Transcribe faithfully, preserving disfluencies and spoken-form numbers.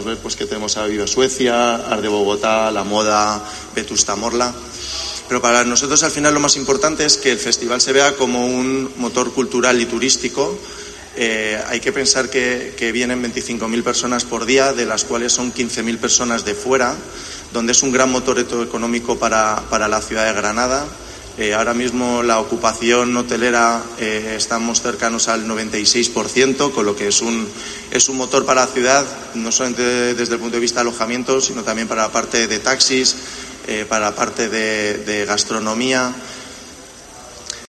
ver pues que tenemos a Viva Suecia, Art de Bogotá, La Moda, Vetusta Morla. Pero para nosotros al final lo más importante es que el festival se vea como un motor cultural y turístico. Eh, hay que pensar que, que vienen veinticinco mil personas por día, de las cuales son quince mil personas de fuera, donde es un gran motor económico para, para la ciudad de Granada. Eh, ahora mismo la ocupación hotelera eh, estamos cercanos al noventa y seis por ciento, con lo que es un, es un motor para la ciudad, no solamente desde el punto de vista de alojamiento, sino también para la parte de taxis, eh, para la parte de, de gastronomía.